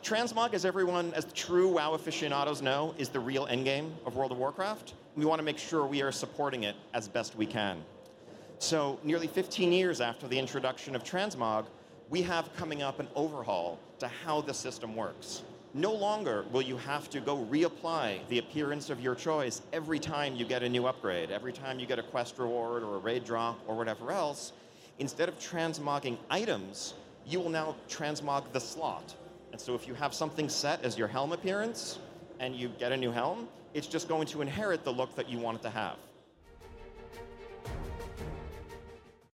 Transmog, as true WoW aficionados know, is the real endgame of World of Warcraft. We want to make sure we are supporting it as best we can. So nearly 15 years after the introduction of Transmog, we have coming up an overhaul to how the system works. No longer will you have to go reapply the appearance of your choice every time you get a new upgrade, every time you get a quest reward or a raid drop or whatever else. Instead of transmogging items, you will now transmog the slot. And so if you have something set as your helm appearance and you get a new helm, it's just going to inherit the look that you want it to have.